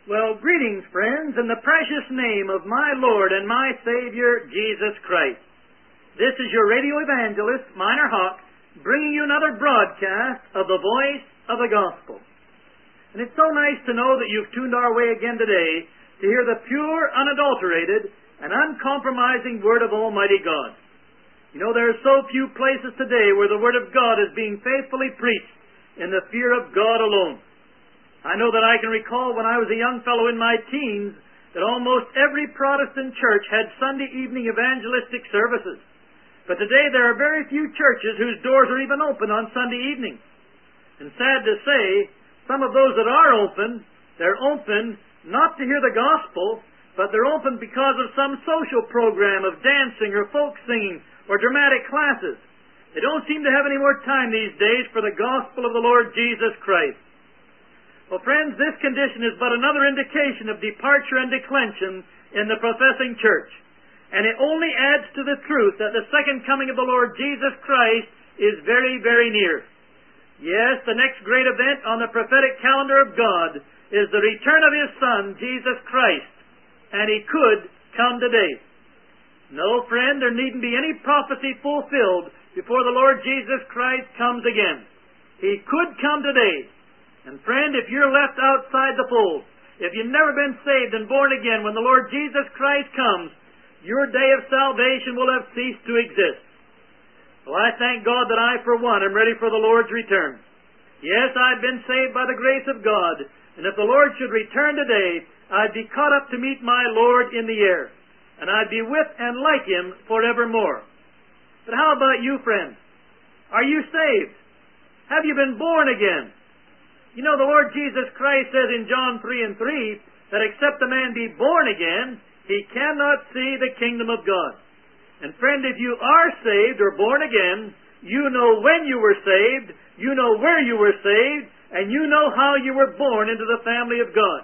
Well, greetings, friends, in the precious name of my Lord and my Savior, Jesus Christ. This is your radio evangelist, Minor Hawk, bringing you another broadcast of the Voice of the Gospel. And it's so nice to know that you've tuned our way again today to hear the pure, unadulterated, and uncompromising Word of Almighty God. You know, there are so few places today where the Word of God is being faithfully preached in the fear of God alone. I know that I can recall when I was a young fellow in my teens that almost every Protestant church had Sunday evening evangelistic services. But today there are very few churches whose doors are even open on Sunday evening. And sad to say, some of those that are open, they're open not to hear the gospel, but they're open because of some social program of dancing or folk singing or dramatic classes. They don't seem to have any more time these days for the gospel of the Lord Jesus Christ. Well, friends, this condition is but another indication of departure and declension in the professing church. And it only adds to the truth that the second coming of the Lord Jesus Christ is very, very near. Yes, the next great event on the prophetic calendar of God is the return of His Son, Jesus Christ. And He could come today. No, friend, there needn't be any prophecy fulfilled before the Lord Jesus Christ comes again. He could come today. And friend, if you're left outside the fold, if you've never been saved and born again when the Lord Jesus Christ comes, your day of salvation will have ceased to exist. Well, I thank God that I, for one, am ready for the Lord's return. Yes, I've been saved by the grace of God, and if the Lord should return today, I'd be caught up to meet my Lord in the air, and I'd be with and like Him forevermore. But how about you, friend? Are you saved? Have you been born again? You know, the Lord Jesus Christ says in John 3:3 that except a man be born again, he cannot see the kingdom of God. And friend, if you are saved or born again, you know when you were saved, you know where you were saved, and you know how you were born into the family of God.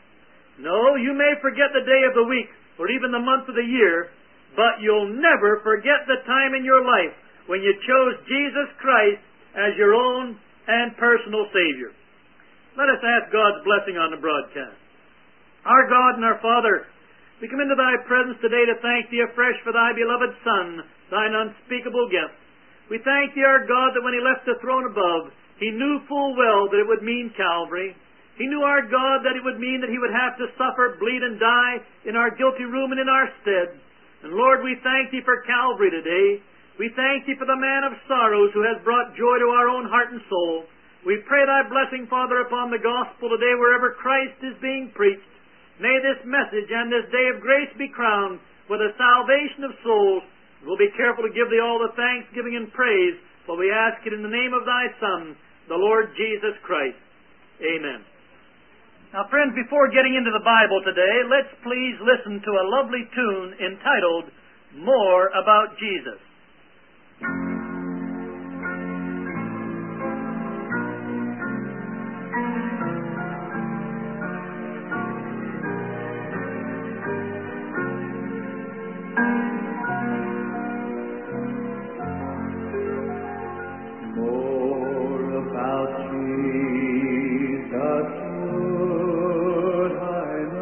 No, you may forget the day of the week or even the month of the year, but you'll never forget the time in your life when you chose Jesus Christ as your own and personal Savior. Let us ask God's blessing on the broadcast. Our God and our Father, we come into Thy presence today to thank Thee afresh for Thy beloved Son, Thine unspeakable gift. We thank Thee, our God, that when He left the throne above, He knew full well that it would mean Calvary. He knew, our God, that it would mean that He would have to suffer, bleed, and die in our guilty room and in our stead. And Lord, we thank Thee for Calvary today. We thank Thee for the man of sorrows who has brought joy to our own heart and soul. We pray Thy blessing, Father, upon the gospel today wherever Christ is being preached. May this message and this day of grace be crowned with the salvation of souls. We'll be careful to give Thee all the thanksgiving and praise, for we ask it in the name of Thy Son, the Lord Jesus Christ. Amen. Now, friends, before getting into the Bible today, let's please listen to a lovely tune entitled, More About Jesus.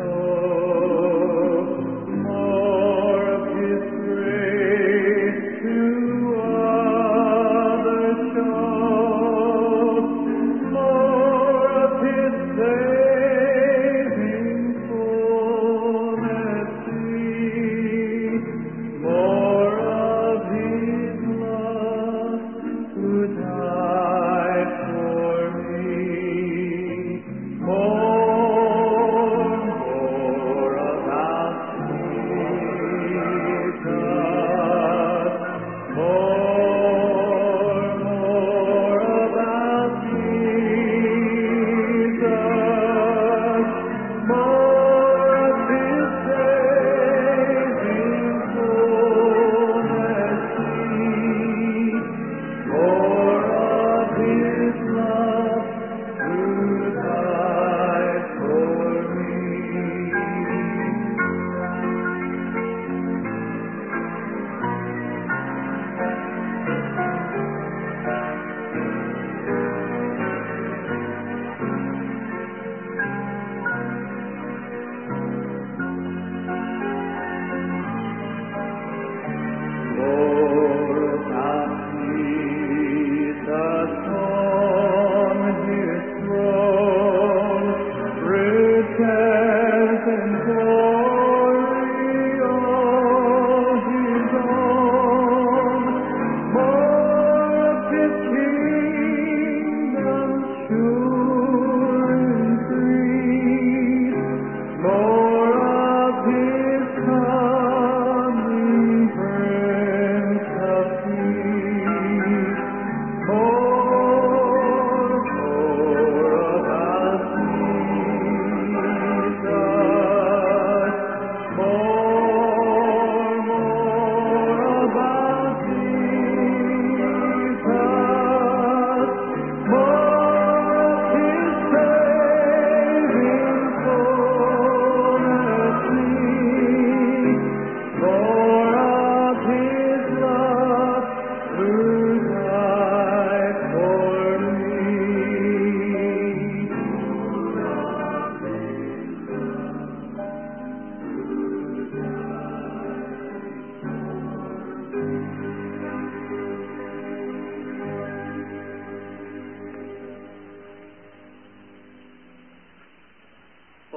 More of His grace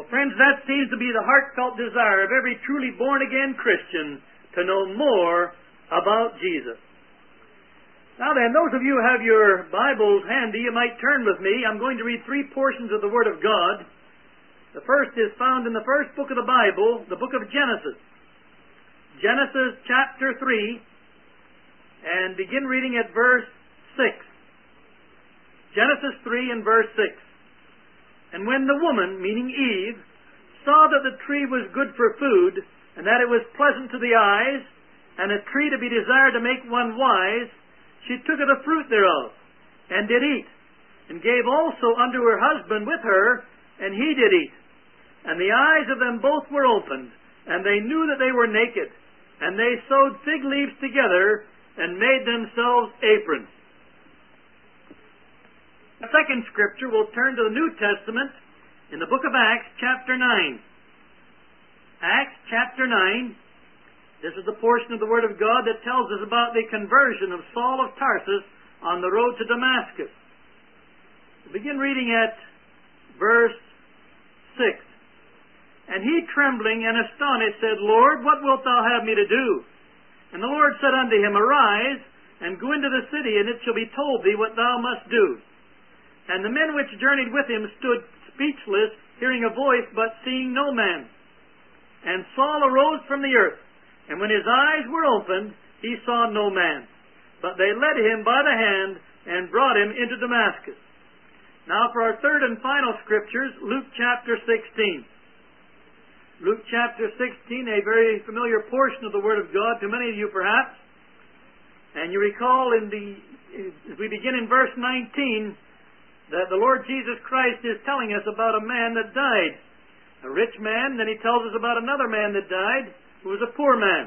Well, friends, that seems to be the heartfelt desire of every truly born-again Christian, to know more about Jesus. Now then, those of you who have your Bibles handy, you might turn with me. I'm going to read 3 portions of the Word of God. The first is found in the first book of the Bible, the book of Genesis. Genesis chapter 3, and begin reading at verse 6. Genesis 3 and verse 6. And when the woman, meaning Eve, saw that the tree was good for food, and that it was pleasant to the eyes, and a tree to be desired to make one wise, she took of the fruit thereof, and did eat, and gave also unto her husband with her, and he did eat. And the eyes of them both were opened, and they knew that they were naked, and they sewed fig leaves together, and made themselves aprons. The second scripture will turn to the New Testament in the book of Acts, chapter 9. Acts, chapter 9. This is the portion of the Word of God that tells us about the conversion of Saul of Tarsus on the road to Damascus. We'll begin reading at verse 6. And he, trembling and astonished, said, Lord, what wilt thou have me to do? And the Lord said unto him, Arise, and go into the city, and it shall be told thee what thou must do. And the men which journeyed with him stood speechless, hearing a voice, but seeing no man. And Saul arose from the earth, and when his eyes were opened, he saw no man. But they led him by the hand, and brought him into Damascus. Now for our third and final scriptures, Luke chapter 16. Luke chapter 16, a very familiar portion of the Word of God to many of you perhaps. And you recall as we begin in verse 19, that the Lord Jesus Christ is telling us about a man that died. A rich man, then he tells us about another man that died, who was a poor man.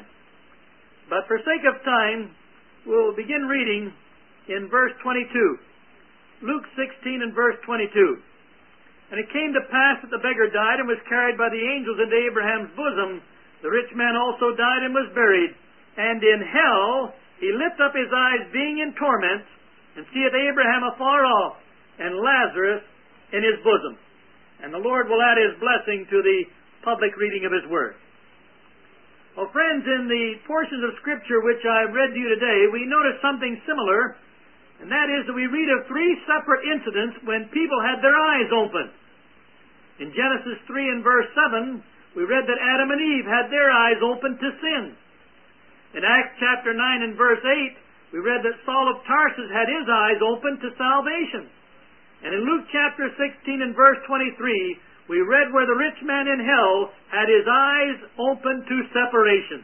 But for sake of time, we'll begin reading in verse 22. Luke 16 and verse 22. And it came to pass that the beggar died and was carried by the angels into Abraham's bosom. The rich man also died and was buried. And in hell he lift up his eyes, being in torment, and seeth Abraham afar off, and Lazarus in his bosom. And the Lord will add his blessing to the public reading of his word. Well, friends, in the portions of Scripture which I've read to you today, we notice something similar, and that is that we read of 3 separate incidents when people had their eyes opened. In Genesis 3 and verse 7, we read that Adam and Eve had their eyes opened to sin. In Acts chapter 9 and verse 8, we read that Saul of Tarsus had his eyes opened to salvation. And in Luke chapter 16 and verse 23, we read where the rich man in hell had his eyes open to separation.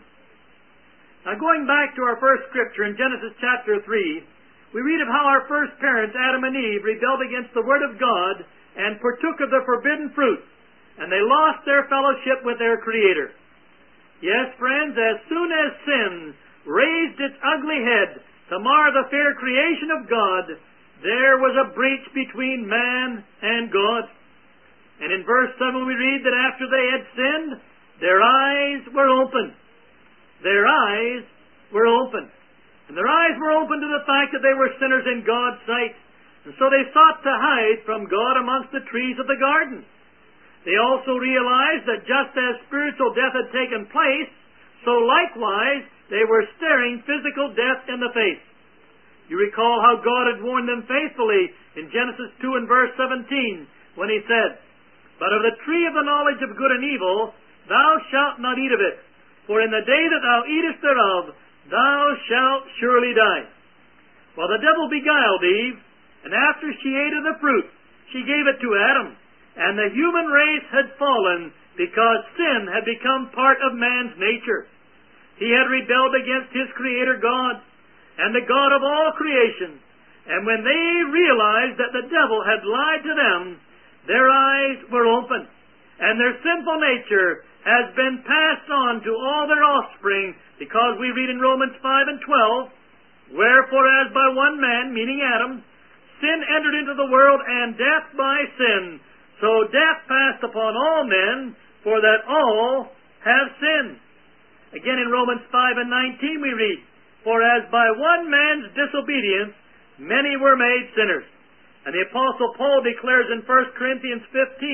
Now going back to our first scripture in Genesis chapter 3, we read of how our first parents, Adam and Eve, rebelled against the Word of God and partook of the forbidden fruit, and they lost their fellowship with their Creator. Yes, friends, as soon as sin raised its ugly head to mar the fair creation of God, there was a breach between man and God. And in verse 7 we read that after they had sinned, their eyes were opened. Their eyes were opened. And their eyes were opened to the fact that they were sinners in God's sight. And so they sought to hide from God amongst the trees of the garden. They also realized that just as spiritual death had taken place, so likewise they were staring physical death in the face. You recall how God had warned them faithfully in Genesis 2 and verse 17 when He said, But of the tree of the knowledge of good and evil thou shalt not eat of it, for in the day that thou eatest thereof thou shalt surely die. Well, the devil beguiled Eve, and after she ate of the fruit, she gave it to Adam, and the human race had fallen because sin had become part of man's nature. He had rebelled against his Creator God, and the God of all creation. And when they realized that the devil had lied to them, their eyes were opened, and their sinful nature has been passed on to all their offspring, because we read in Romans 5 and 12, Wherefore as by one man, meaning Adam, sin entered into the world, and death by sin, so death passed upon all men, for that all have sinned. Again in Romans 5 and 19 we read, For as by one man's disobedience many were made sinners. And the Apostle Paul declares in 1 Corinthians 15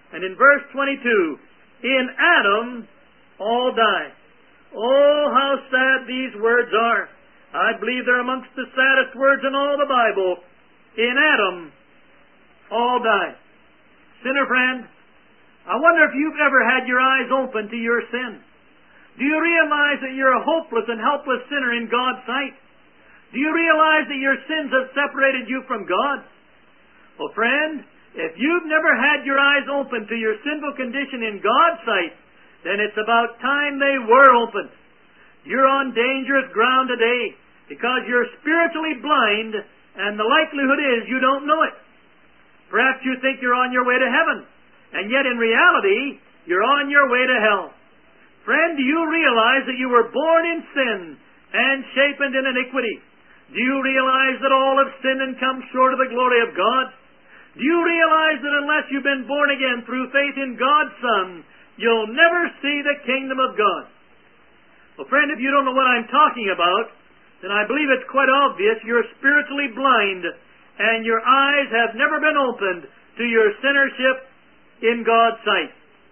And in verse 22, in Adam all die. Oh, how sad these words are. I believe they're amongst the saddest words in all the Bible. In Adam all die. Sinner friend, I wonder if you've ever had your eyes open to your sin. Do you realize that you're a hopeless and helpless sinner in God's sight? Do you realize that your sins have separated you from God? Well, friend, if you've never had your eyes open to your sinful condition in God's sight, then it's about time they were opened. You're on dangerous ground today because you're spiritually blind, and the likelihood is you don't know it. Perhaps you think you're on your way to heaven, and yet in reality, you're on your way to hell. Friend, do you realize that you were born in sin and shapen in iniquity? Do you realize that all have sinned and come short of the glory of God? Do you realize that unless you've been born again through faith in God's Son, you'll never see the kingdom of God? Well, friend, if you don't know what I'm talking about, then I believe it's quite obvious you're spiritually blind and your eyes have never been opened to your sinnership in God's sight.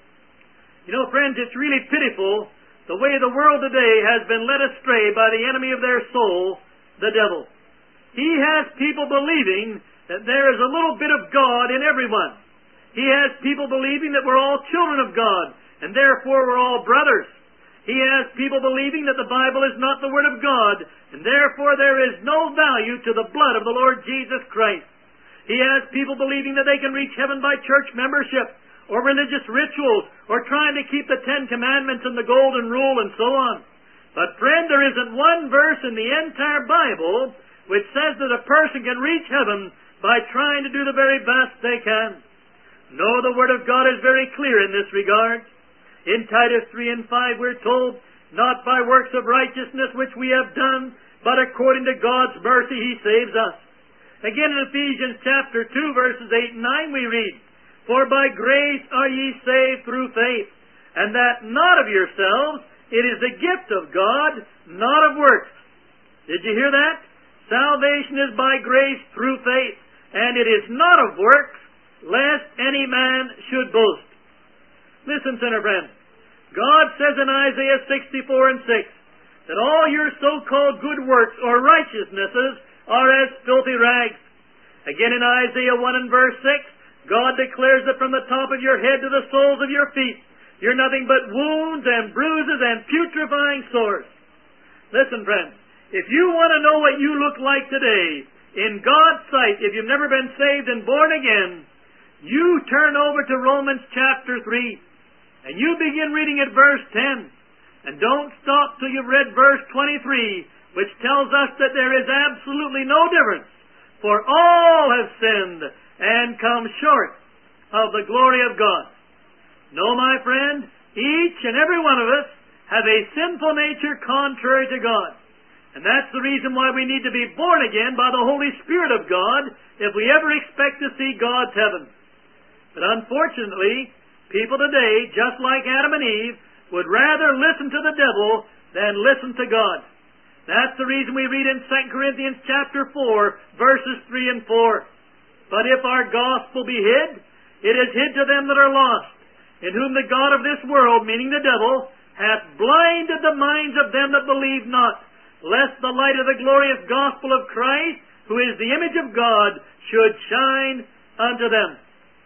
You know, friends, it's really pitiful the way the world today has been led astray by the enemy of their soul, the devil. He has people believing that there is a little bit of God in everyone. He has people believing that we're all children of God, and therefore we're all brothers. He has people believing that the Bible is not the Word of God, and therefore there is no value to the blood of the Lord Jesus Christ. He has people believing that they can reach heaven by church membership, or religious rituals, or trying to keep the Ten Commandments and the Golden Rule, and so on. But friend, there isn't one verse in the entire Bible which says that a person can reach heaven by trying to do the very best they can. No, the Word of God is very clear in this regard. In Titus 3 and 5 we're told, not by works of righteousness which we have done, but according to God's mercy He saves us. Again in Ephesians chapter 2 verses 8 and 9 we read, for by grace are ye saved through faith, and that not of yourselves, it is the gift of God, not of works. Did you hear that? Salvation is by grace through faith, and it is not of works, lest any man should boast. Listen, sinner friend. God says in Isaiah 64 and 6, that all your so-called good works or righteousnesses are as filthy rags. Again in Isaiah 1 and verse 6, God declares that from the top of your head to the soles of your feet, you're nothing but wounds and bruises and putrefying sores. Listen, friends, if you want to know what you look like today, in God's sight, if you've never been saved and born again, you turn over to Romans chapter 3, and you begin reading at verse 10, and don't stop till you've read verse 23, which tells us that there is absolutely no difference, for all have sinned and come short of the glory of God. No, my friend, each and every one of us have a sinful nature contrary to God. And that's the reason why we need to be born again by the Holy Spirit of God if we ever expect to see God's heaven. But unfortunately, people today, just like Adam and Eve, would rather listen to the devil than listen to God. That's the reason we read in 2 Corinthians chapter 4, verses 3 and 4. But if our gospel be hid, it is hid to them that are lost, in whom the God of this world, meaning the devil, hath blinded the minds of them that believe not, lest the light of the glorious gospel of Christ, who is the image of God, should shine unto them.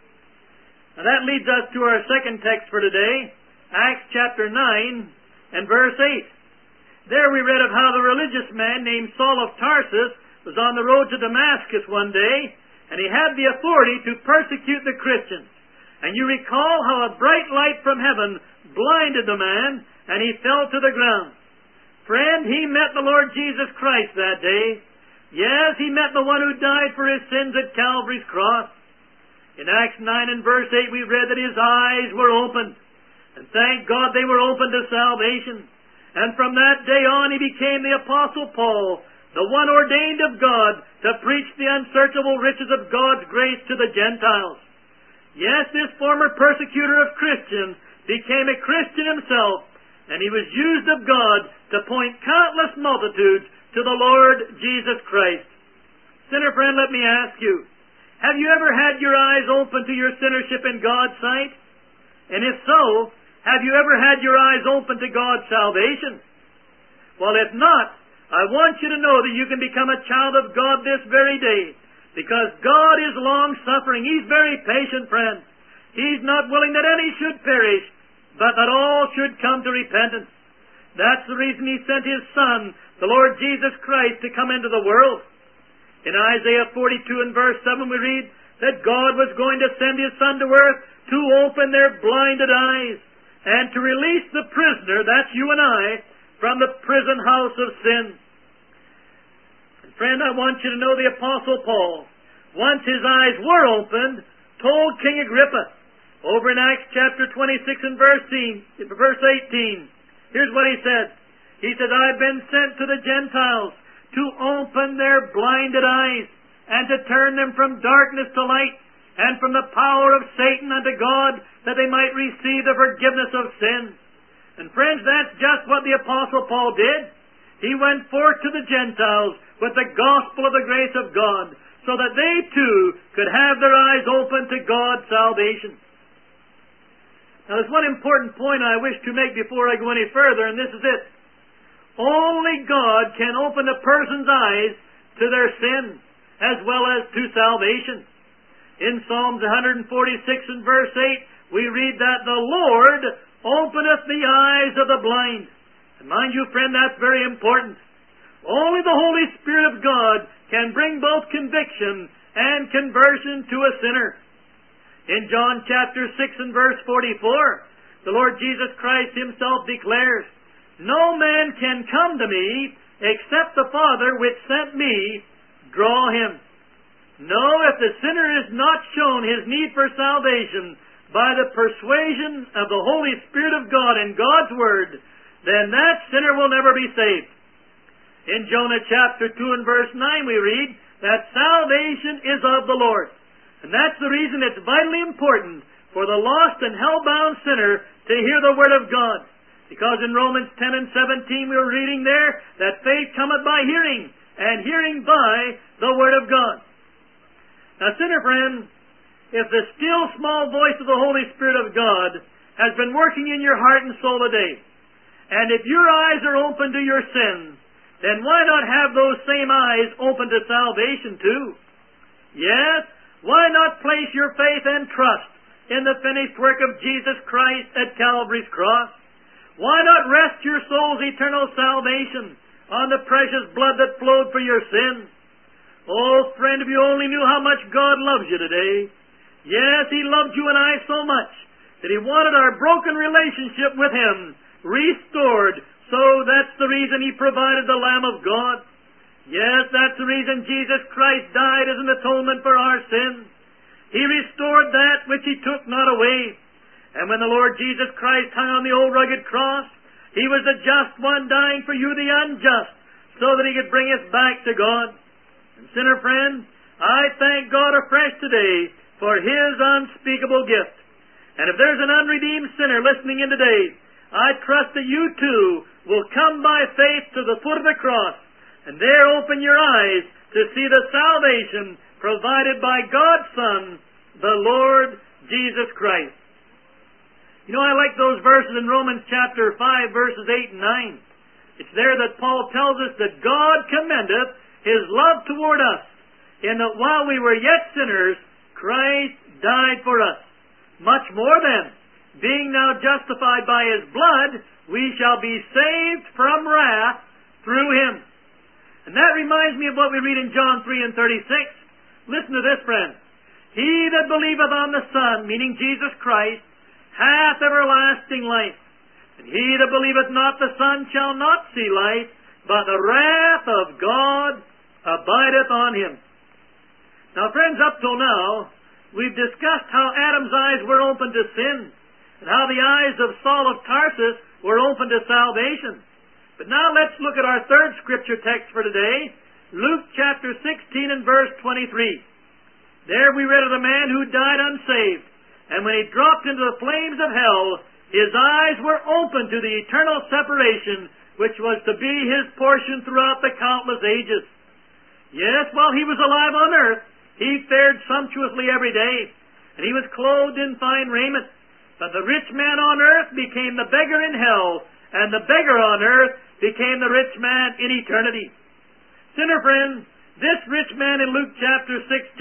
Now that leads us to our second text for today, Acts chapter 9 and verse 8. There we read of how the religious man named Saul of Tarsus was on the road to Damascus one day, and he had the authority to persecute the Christians. And you recall how a bright light from heaven blinded the man, and he fell to the ground. Friend, he met the Lord Jesus Christ that day. Yes, he met the one who died for his sins at Calvary's cross. In Acts 9 and verse 8 we read that his eyes were opened. And thank God they were opened to salvation. And from that day on he became the Apostle Paul, the one ordained of God to preach the unsearchable riches of God's grace to the Gentiles. Yes, this former persecutor of Christians became a Christian himself, and he was used of God to point countless multitudes to the Lord Jesus Christ. Sinner friend, let me ask you, Have you ever had your eyes open to your sinnership in God's sight? And if so, have you ever had your eyes open to God's salvation? Well, if not, I want you to know that you can become a child of God this very day, because God is long-suffering. He's very patient, friends. He's not willing that any should perish, but that all should come to repentance. That's the reason He sent His Son, the Lord Jesus Christ, to come into the world. In Isaiah 42 and verse 7 we read that God was going to send His Son to earth to open their blinded eyes and to release the prisoner, that's you and I, from the prison house of sin. And friend, I want you to know the Apostle Paul, once his eyes were opened, told King Agrippa, over in Acts chapter 26 and verse 18, here's what he said. He said, I've been sent to the Gentiles to open their blinded eyes and to turn them from darkness to light and from the power of Satan unto God, that they might receive the forgiveness of sins. And friends, that's just what the Apostle Paul did. He went forth to the Gentiles with the gospel of the grace of God, so that they too could have their eyes open to God's salvation. Now there's one important point I wish to make before I go any further, and this is it. Only God can open a person's eyes to their sin, as well as to salvation. In Psalms 146 and verse 8, we read that the Lord openeth the eyes of the blind. And mind you, friend, that's very important. Only the Holy Spirit of God can bring both conviction and conversion to a sinner. In John chapter 6 and verse 44, the Lord Jesus Christ Himself declares, No man can come to me except the Father which sent me draw him. No, if the sinner is not shown his need for salvation by the persuasion of the Holy Spirit of God and God's Word, then that sinner will never be saved. In Jonah chapter 2 and verse 9 we read that salvation is of the Lord. And that's the reason it's vitally important for the lost and hell-bound sinner to hear the Word of God. Because in Romans 10 and 17 we were reading there that faith cometh by hearing, and hearing by the Word of God. Now, sinner friend, if the still small voice of the Holy Spirit of God has been working in your heart and soul today, and if your eyes are open to your sins, then why not have those same eyes open to salvation too? Yes, why not place your faith and trust in the finished work of Jesus Christ at Calvary's cross? Why not rest your soul's eternal salvation on the precious blood that flowed for your sins? Oh, friend, if you only knew how much God loves you today. Yes, He loved you and I so much that He wanted our broken relationship with Him restored. So that's the reason He provided the Lamb of God. Yes, that's the reason Jesus Christ died as an atonement for our sins. He restored that which He took not away. And when the Lord Jesus Christ hung on the old rugged cross, He was the just one dying for you, the unjust, so that He could bring us back to God. And sinner friend, I thank God afresh today for His unspeakable gift. And if there's an unredeemed sinner listening in today, I trust that you too will come by faith to the foot of the cross, and there open your eyes to see the salvation provided by God's Son, the Lord Jesus Christ. You know, I like those verses in Romans chapter 5, verses 8 and 9. It's there that Paul tells us that God commendeth His love toward us, in that while we were yet sinners, Christ died for us. Much more then, being now justified by His blood, we shall be saved from wrath through Him. And that reminds me of what we read in John 3 and 36. Listen to this, friend. He that believeth on the Son, meaning Jesus Christ, hath everlasting life. And he that believeth not the Son shall not see life, but the wrath of God abideth on him. Now, friends, up till now, we've discussed how Adam's eyes were open to sin, and how the eyes of Saul of Tarsus were open to salvation. But now let's look at our third scripture text for today, Luke chapter 16 and verse 23. There we read of the man who died unsaved, and when he dropped into the flames of hell, his eyes were open to the eternal separation which was to be his portion throughout the countless ages. Yes, while he was alive on earth, He fared sumptuously every day, and he was clothed in fine raiment. But the rich man on earth became the beggar in hell, and the beggar on earth became the rich man in eternity. Sinner friend, this rich man in Luke chapter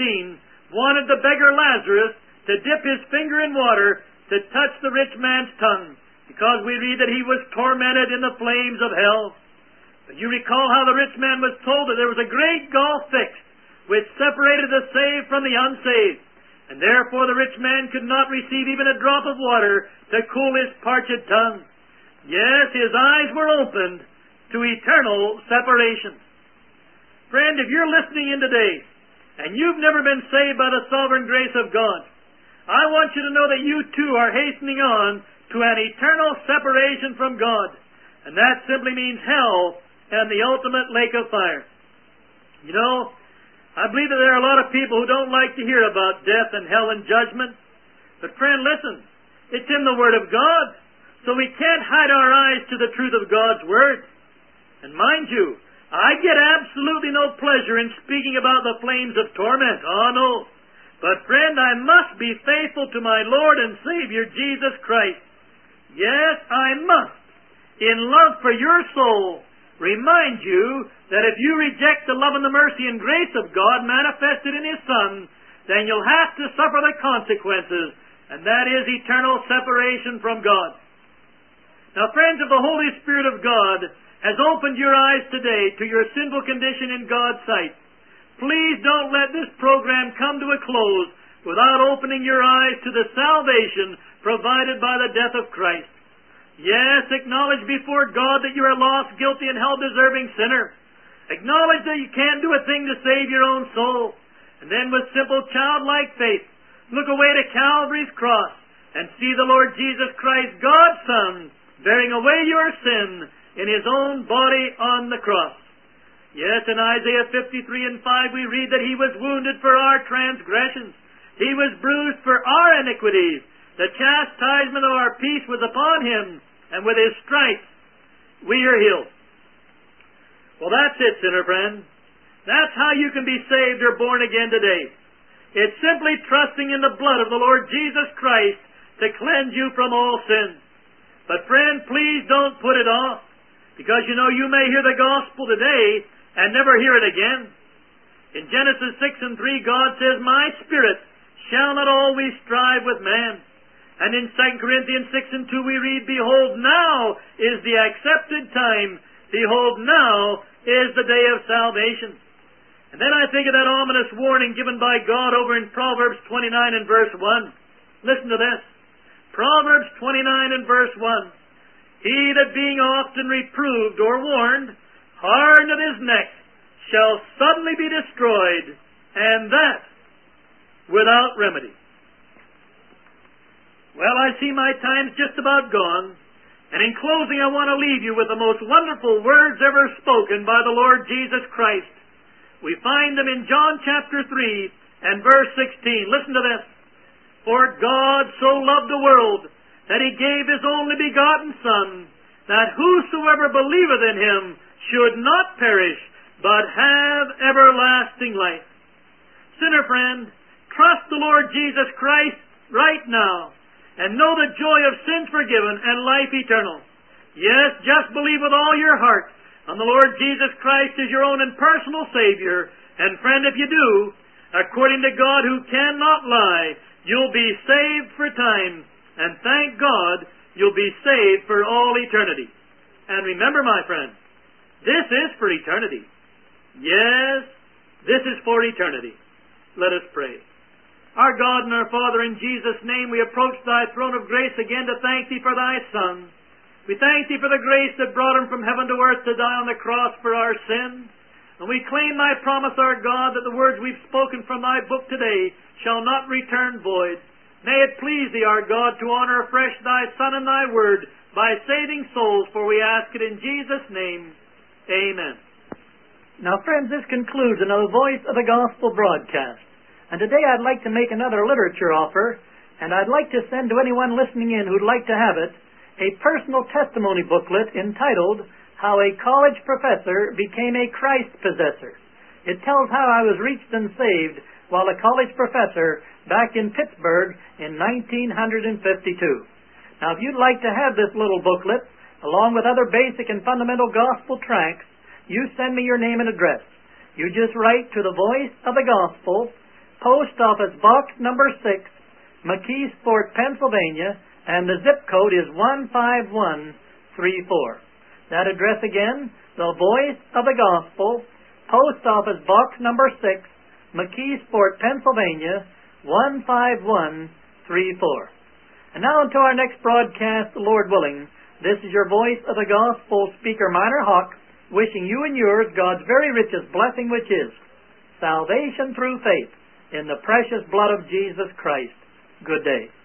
16 wanted the beggar Lazarus to dip his finger in water to touch the rich man's tongue, because we read that he was tormented in the flames of hell. But you recall how the rich man was told that there was a great gulf fixed, which separated the saved from the unsaved, and therefore the rich man could not receive even a drop of water to cool his parched tongue. Yes, his eyes were opened to eternal separation. Friend, if you're listening in today, and you've never been saved by the sovereign grace of God, I want you to know that you too are hastening on to an eternal separation from God, and that simply means hell and the ultimate lake of fire. You know, I believe that there are a lot of people who don't like to hear about death and hell and judgment. But friend, listen, it's in the Word of God, so we can't hide our eyes to the truth of God's Word. And mind you, I get absolutely no pleasure in speaking about the flames of torment. Oh, no. But friend, I must be faithful to my Lord and Savior, Jesus Christ. Yes, I must, in love for your soul, remind you that if you reject the love and the mercy and grace of God manifested in His Son, then you'll have to suffer the consequences, and that is eternal separation from God. Now, friends, if the Holy Spirit of God has opened your eyes today to your sinful condition in God's sight, please don't let this program come to a close without opening your eyes to the salvation provided by the death of Christ. Yes, acknowledge before God that you are a lost, guilty, and hell-deserving sinner. Acknowledge that you can't do a thing to save your own soul. And then with simple childlike faith, look away to Calvary's cross and see the Lord Jesus Christ, God's Son, bearing away your sin in His own body on the cross. Yes, in Isaiah 53:5 we read that He was wounded for our transgressions. He was bruised for our iniquities. The chastisement of our peace was upon Him, and with His stripes we are healed. Well, that's it, sinner friend. That's how you can be saved or born again today. It's simply trusting in the blood of the Lord Jesus Christ to cleanse you from all sin. But friend, please don't put it off, because you know you may hear the gospel today and never hear it again. In Genesis 6:3, God says, "My spirit shall not always strive with man." And in 2 Corinthians 6:2 we read, "Behold, now is the accepted time. Behold, now is the day of salvation." And then I think of that ominous warning given by God over in Proverbs 29 and verse 1. Listen to this. Proverbs 29 and verse 1. "He that being often reproved or warned, hardeneth his neck, shall suddenly be destroyed, and that without remedy." Well, I see my time's just about gone, and in closing I want to leave you with the most wonderful words ever spoken by the Lord Jesus Christ. We find them in John chapter 3 and verse 16. Listen to this. "For God so loved the world, that He gave His only begotten Son, that whosoever believeth in Him should not perish, but have everlasting life." Sinner friend, trust the Lord Jesus Christ right now, and know the joy of sins forgiven and life eternal. Yes, just believe with all your heart on the Lord Jesus Christ as your own and personal Savior, and friend, if you do, according to God who cannot lie, you'll be saved for time, and thank God, you'll be saved for all eternity. And remember, my friend, this is for eternity. Yes, this is for eternity. Let us pray. Our God and our Father, in Jesus' name we approach Thy throne of grace again to thank Thee for Thy Son. We thank Thee for the grace that brought Him from heaven to earth to die on the cross for our sins. And we claim Thy promise, our God, that the words we've spoken from Thy book today shall not return void. May it please Thee, our God, to honor afresh Thy Son and Thy Word by saving souls, for we ask it in Jesus' name. Amen. Now, friends, this concludes another Voice of the Gospel broadcast. And today I'd like to make another literature offer, and I'd like to send to anyone listening in who'd like to have it a personal testimony booklet entitled "How a College Professor Became a Christ Possessor." It tells how I was reached and saved while a college professor back in Pittsburgh in 1952. Now, if you'd like to have this little booklet, along with other basic and fundamental gospel tracts, you send me your name and address. You just write to the Voice of the Gospel, Post Office Box number 6, McKeesport, Pennsylvania, and the zip code is 15134. That address again, the Voice of the Gospel, Post Office Box number 6, McKeesport, Pennsylvania, 15134. And now until our next broadcast, the Lord willing, this is your Voice of the Gospel speaker, Minor Hawk, wishing you and yours God's very richest blessing, which is salvation through faith in the precious blood of Jesus Christ. Good day.